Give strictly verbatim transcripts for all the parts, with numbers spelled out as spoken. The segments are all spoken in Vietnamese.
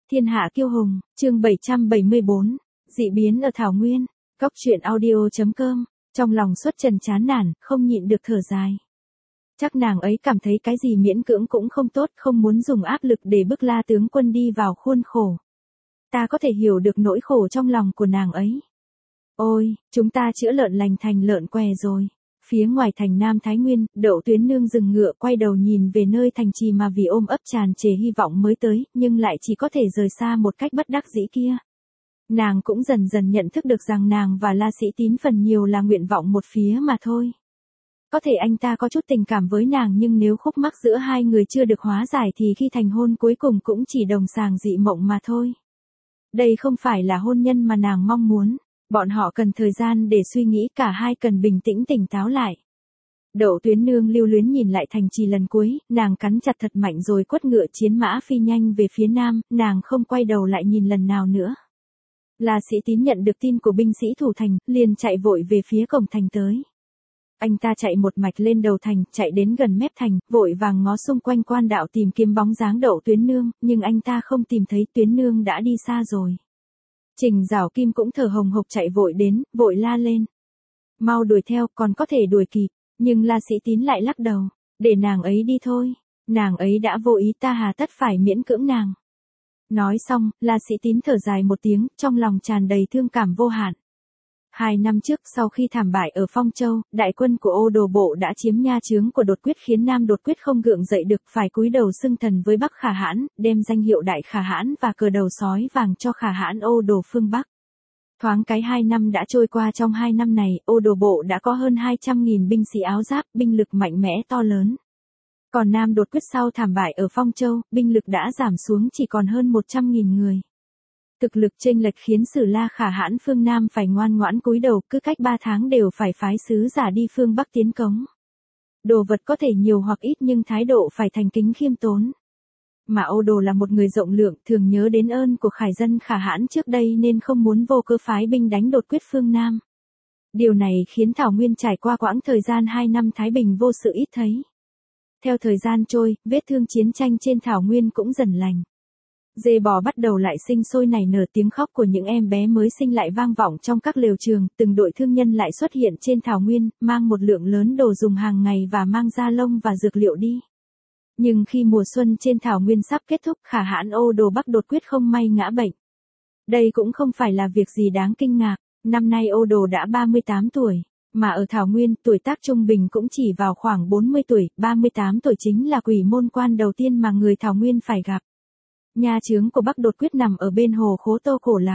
Thiên hạ kiêu hùng, chương bảy trăm bảy mươi bốn, dị biến ở Thảo Nguyên, Góc truyện audio chấm com, trong lòng Xuất Trần chán nản, không nhịn được thở dài. Chắc nàng ấy cảm thấy cái gì miễn cưỡng cũng không tốt, không muốn dùng áp lực để bức La tướng quân đi vào khuôn khổ. Ta có thể hiểu được nỗi khổ trong lòng của nàng ấy. Ôi, chúng ta chữa lợn lành thành lợn què rồi. Phía ngoài thành Nam Thái Nguyên, Đậu Tuyến Nương dừng ngựa quay đầu nhìn về nơi thành trì mà vì ôm ấp tràn trề hy vọng mới tới, nhưng lại chỉ có thể rời xa một cách bất đắc dĩ kia. Nàng cũng dần dần nhận thức được rằng nàng và La Sĩ Tín phần nhiều là nguyện vọng một phía mà thôi. Có thể anh ta có chút tình cảm với nàng, nhưng nếu khúc mắc giữa hai người chưa được hóa giải thì khi thành hôn cuối cùng cũng chỉ đồng sàng dị mộng mà thôi. Đây không phải là hôn nhân mà nàng mong muốn. Bọn họ cần thời gian để suy nghĩ, cả hai cần bình tĩnh tỉnh táo lại. Đậu Tuyến Nương lưu luyến nhìn lại thành trì lần cuối, nàng cắn chặt thật mạnh rồi quất ngựa chiến mã phi nhanh về phía nam, nàng không quay đầu lại nhìn lần nào nữa. La Sĩ Tín nhận được tin của binh sĩ thủ thành, liền chạy vội về phía cổng thành tới. Anh ta chạy một mạch lên đầu thành, chạy đến gần mép thành, vội vàng ngó xung quanh quan đạo tìm kiếm bóng dáng Đậu Tuyến Nương, nhưng anh ta không tìm thấy, Tuyến Nương đã đi xa rồi. Trình Giảo Kim cũng thở hồng hộc chạy vội đến, vội la lên. Mau đuổi theo, còn có thể đuổi kịp, nhưng La Sĩ Tín lại lắc đầu, để nàng ấy đi thôi, nàng ấy đã vô ý, ta hà tất phải miễn cưỡng nàng. Nói xong, La Sĩ Tín thở dài một tiếng, trong lòng tràn đầy thương cảm vô hạn. Hai năm trước, sau khi thảm bại ở Phong Châu, đại quân của Ô Đồ Bộ đã chiếm nha chướng của Đột Quyết, khiến Nam Đột Quyết không gượng dậy được, phải cúi đầu xưng thần với Bắc Khả Hãn, đem danh hiệu Đại Khả Hãn và cờ đầu sói vàng cho Khả Hãn Ô Đồ phương Bắc. Thoáng cái hai năm đã trôi qua, trong hai năm này, Ô Đồ Bộ đã có hơn hai trăm nghìn binh sĩ áo giáp, binh lực mạnh mẽ to lớn. Còn Nam Đột Quyết sau thảm bại ở Phong Châu, binh lực đã giảm xuống chỉ còn hơn một trăm nghìn người. Thực lực chênh lệch khiến Sử La Khả Hãn phương Nam phải ngoan ngoãn cúi đầu, cứ cách ba tháng đều phải phái sứ giả đi phương Bắc tiến cống. Đồ vật có thể nhiều hoặc ít nhưng thái độ phải thành kính khiêm tốn. Mà Ô Đồ là một người rộng lượng, thường nhớ đến ơn của khải dân Khả Hãn trước đây nên không muốn vô cớ phái binh đánh Đột Quyết phương Nam. Điều này khiến Thảo Nguyên trải qua quãng thời gian hai năm thái bình vô sự ít thấy. Theo thời gian trôi, vết thương chiến tranh trên Thảo Nguyên cũng dần lành. Dê bò bắt đầu lại sinh sôi nảy nở, tiếng khóc của những em bé mới sinh lại vang vọng trong các lều trường, từng đội thương nhân lại xuất hiện trên Thảo Nguyên, mang một lượng lớn đồ dùng hàng ngày và mang da lông và dược liệu đi. Nhưng khi mùa xuân trên Thảo Nguyên sắp kết thúc, Khả Hãn Ô Đồ Bắc Đột Quyết không may ngã bệnh. Đây cũng không phải là việc gì đáng kinh ngạc, năm nay Ô Đồ đã ba mươi tám tuổi, mà ở Thảo Nguyên, tuổi tác trung bình cũng chỉ vào khoảng bốn mươi tuổi, ba mươi tám tuổi chính là quỷ môn quan đầu tiên mà người Thảo Nguyên phải gặp. Nha chướng của Bắc Đột Quyết nằm ở bên hồ Khố Tô Cổ Lạc.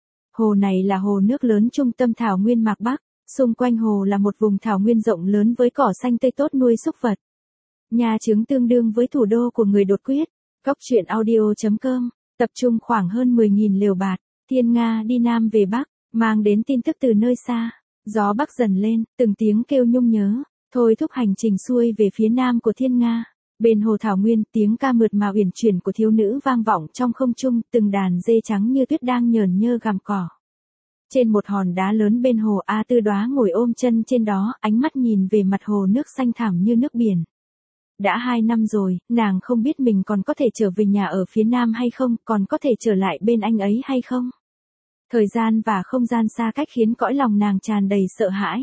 Hồ này là hồ nước lớn trung tâm Thảo Nguyên mạc Bắc, xung quanh hồ là một vùng thảo nguyên rộng lớn với cỏ xanh tươi tốt nuôi súc vật. Nha chướng tương đương với thủ đô của người Đột Quyết. Góc truyện audio chấm com, tập trung khoảng hơn mười nghìn liều bạt, Thiên Nga đi Nam về Bắc, mang đến tin tức từ nơi xa. Gió Bắc dần lên, từng tiếng kêu nhung nhớ, thôi thúc hành trình xuôi về phía nam của Thiên Nga. Bên hồ Thảo Nguyên, tiếng ca mượt mà uyển chuyển của thiếu nữ vang vọng trong không trung, từng đàn dê trắng như tuyết đang nhờn nhơ gặm cỏ. Trên một hòn đá lớn bên hồ, A Tư Đóa ngồi ôm chân trên đó, ánh mắt nhìn về mặt hồ nước xanh thẳm như nước biển. Đã hai năm rồi, nàng không biết mình còn có thể trở về nhà ở phía nam hay không, còn có thể trở lại bên anh ấy hay không. Thời gian và không gian xa cách khiến cõi lòng nàng tràn đầy sợ hãi.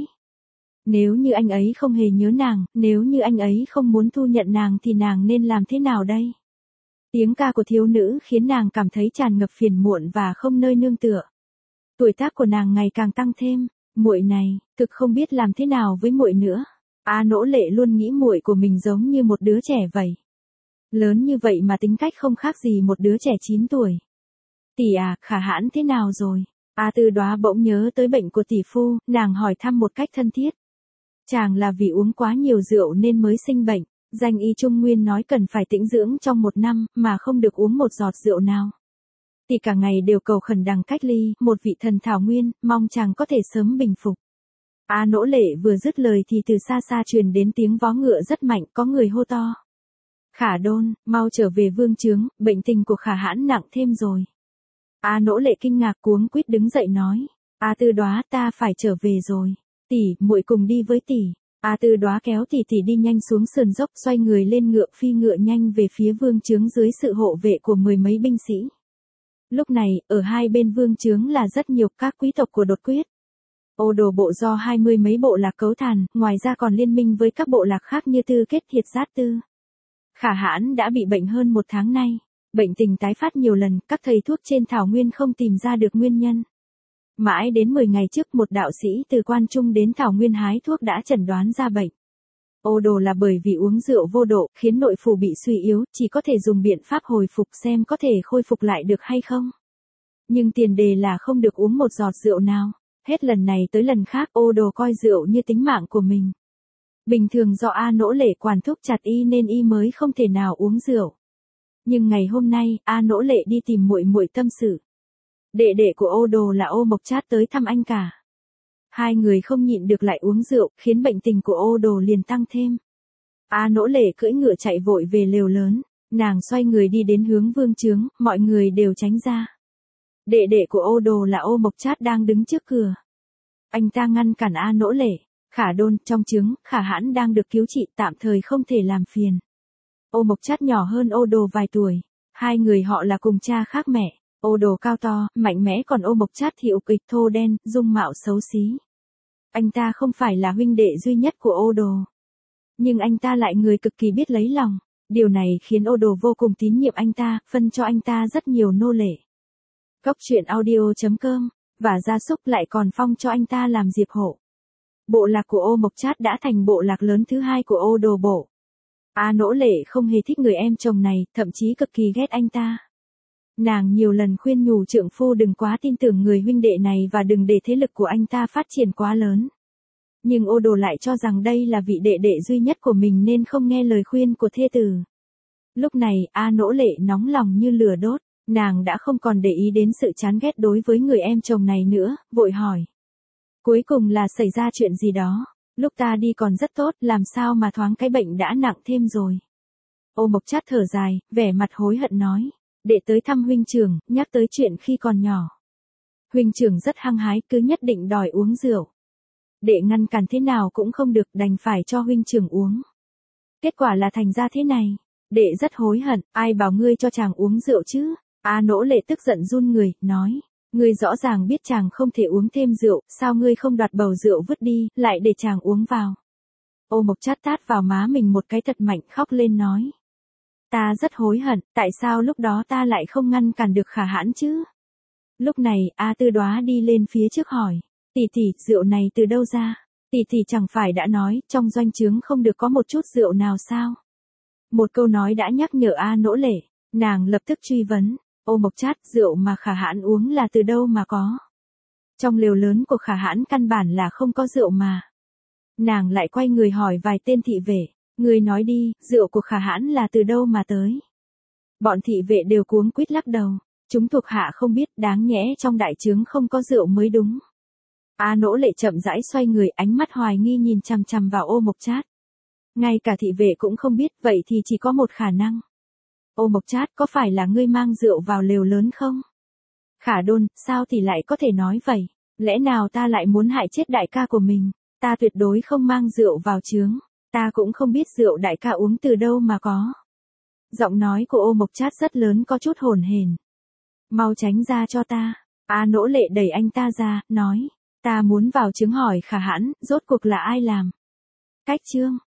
Nếu như anh ấy không hề nhớ nàng, nếu như anh ấy không muốn thu nhận nàng thì nàng nên làm thế nào đây? Tiếng ca của thiếu nữ khiến nàng cảm thấy tràn ngập phiền muộn và không nơi nương tựa. Tuổi tác của nàng ngày càng tăng thêm, muội này, thực không biết làm thế nào với muội nữa. A Nỗ Lệ luôn nghĩ muội của mình giống như một đứa trẻ vậy. Lớn như vậy mà tính cách không khác gì một đứa trẻ chín tuổi. Tỷ à, Khả Hãn thế nào rồi? A Tư Đóa bỗng nhớ tới bệnh của tỷ phu, nàng hỏi thăm một cách thân thiết. Chàng là vì uống quá nhiều rượu nên mới sinh bệnh, danh y Trung Nguyên nói cần phải tĩnh dưỡng trong một năm, mà không được uống một giọt rượu nào. Tỷ cả ngày đều cầu khẩn đằng cách ly, một vị thần Thảo Nguyên, mong chàng có thể sớm bình phục. A Nỗ Lệ vừa dứt lời thì từ xa xa truyền đến tiếng vó ngựa rất mạnh, có người hô to. Khả Đôn, mau trở về vương trướng, bệnh tình của Khả Hãn nặng thêm rồi. A Nỗ Lệ kinh ngạc cuống quýt đứng dậy nói. A Tư Đóa, ta phải trở về rồi. Tỷ, muội cùng đi với tỷ. A Tư Đóa kéo tỷ tỷ đi nhanh xuống sườn dốc, xoay người lên ngựa phi ngựa nhanh về phía vương trướng dưới sự hộ vệ của mười mấy binh sĩ. Lúc này, ở hai bên vương chướng là rất nhiều các quý tộc của đột quyết. Ô đồ bộ do hai mươi mấy bộ lạc cấu thành, ngoài ra còn liên minh với các bộ lạc khác như Tư Kết Thiệt Giác Tư. Khả hãn đã bị bệnh hơn một tháng nay. Bệnh tình tái phát nhiều lần, các thầy thuốc trên thảo nguyên không tìm ra được nguyên nhân. Mãi đến mười ngày trước một đạo sĩ từ Quan Trung đến thảo nguyên hái thuốc đã chẩn đoán ra bệnh. Ô đồ là bởi vì uống rượu vô độ, khiến nội phủ bị suy yếu, chỉ có thể dùng biện pháp hồi phục xem có thể khôi phục lại được hay không. Nhưng tiền đề là không được uống một giọt rượu nào. Hết lần này tới lần khác ô đồ coi rượu như tính mạng của mình. Bình thường do A Nỗ Lệ quản thúc chặt y nên y mới không thể nào uống rượu. Nhưng ngày hôm nay, A Nỗ Lệ đi tìm muội muội tâm sự. Đệ đệ của ô đồ là Ô Mộc Chát tới thăm anh cả. Hai người không nhịn được lại uống rượu, khiến bệnh tình của ô đồ liền tăng thêm. A Nỗ Lệ cưỡi ngựa chạy vội về lều lớn, nàng xoay người đi đến hướng vương chướng, mọi người đều tránh ra. Đệ đệ của ô đồ là Ô Mộc Chát đang đứng trước cửa. Anh ta ngăn cản A Nỗ Lệ. Khả Đôn, trong trướng, Khả Hãn đang được cứu trị, tạm thời không thể làm phiền. Ô Mộc Chát nhỏ hơn ô đồ vài tuổi. Hai người họ là cùng cha khác mẹ. Ô đồ cao to, mạnh mẽ, còn Ô Mộc Chát thì ục ịch thô đen, dung mạo xấu xí. Anh ta không phải là huynh đệ duy nhất của ô đồ. Nhưng anh ta lại người cực kỳ biết lấy lòng. Điều này khiến ô đồ vô cùng tín nhiệm anh ta, phân cho anh ta rất nhiều nô lệ. Cốc truyện audio chấm com, và gia súc lại còn phong cho anh ta làm diệp hộ. Bộ lạc của Ô Mộc Chát đã thành bộ lạc lớn thứ hai của ô đồ bộ. A Nỗ Lệ không hề thích người em chồng này, thậm chí cực kỳ ghét anh ta. Nàng nhiều lần khuyên nhủ trượng phu đừng quá tin tưởng người huynh đệ này và đừng để thế lực của anh ta phát triển quá lớn. Nhưng ô đồ lại cho rằng đây là vị đệ đệ duy nhất của mình nên không nghe lời khuyên của thê tử. Lúc này, A Nỗ Lệ nóng lòng như lửa đốt, nàng đã không còn để ý đến sự chán ghét đối với người em chồng này nữa, vội hỏi. Cuối cùng là xảy ra chuyện gì đó, lúc ta đi còn rất tốt, làm sao mà thoáng cái bệnh đã nặng thêm rồi. Ô Mộc Chát thở dài, vẻ mặt hối hận nói. Đệ tới thăm huynh trưởng, nhắc tới chuyện khi còn nhỏ. Huynh trưởng rất hăng hái, cứ nhất định đòi uống rượu. Đệ ngăn cản thế nào cũng không được, đành phải cho huynh trưởng uống. Kết quả là thành ra thế này. Đệ rất hối hận, ai bảo ngươi cho chàng uống rượu chứ? A Nỗ Lệ tức giận run người, nói. Ngươi rõ ràng biết chàng không thể uống thêm rượu, sao ngươi không đoạt bầu rượu vứt đi, lại để chàng uống vào. Ô Mộc Chát tát vào má mình một cái thật mạnh, khóc lên nói. Ta rất hối hận, tại sao lúc đó ta lại không ngăn cản được Khả Hãn chứ? Lúc này, A Tư Đoá đi lên phía trước hỏi. Tỷ tỷ, rượu này từ đâu ra? Tỷ tỷ chẳng phải đã nói, trong doanh trướng không được có một chút rượu nào sao? Một câu nói đã nhắc nhở A Nỗ Lệ, nàng lập tức truy vấn. Ô Mộc Chát, rượu mà Khả Hãn uống là từ đâu mà có? Trong lều lớn của Khả Hãn căn bản là không có rượu mà. Nàng lại quay người hỏi vài tên thị vệ. Người nói đi, rượu của Khả Hãn là từ đâu mà tới? Bọn thị vệ đều cuống quýt lắc đầu. Chúng thuộc hạ không biết, đáng nhẽ trong đại trướng không có rượu mới đúng. A Nỗ Lệ chậm rãi xoay người, ánh mắt hoài nghi nhìn chằm chằm vào Ô Mộc Chát. Ngay cả thị vệ cũng không biết, vậy thì chỉ có một khả năng. Ô Mộc Chát, có phải là ngươi mang rượu vào lều lớn không? Khả Đôn, sao thì lại có thể nói vậy? Lẽ nào ta lại muốn hại chết đại ca của mình? Ta tuyệt đối không mang rượu vào trướng. Ta cũng không biết rượu đại ca uống từ đâu mà có. Giọng nói của Ô Mộc Chát rất lớn, có chút hồn hển. Mau tránh ra cho ta. A Nỗ Lệ đẩy anh ta ra, nói. Ta muốn vào trướng hỏi Khả Hãn, rốt cuộc là ai làm? Cách chương.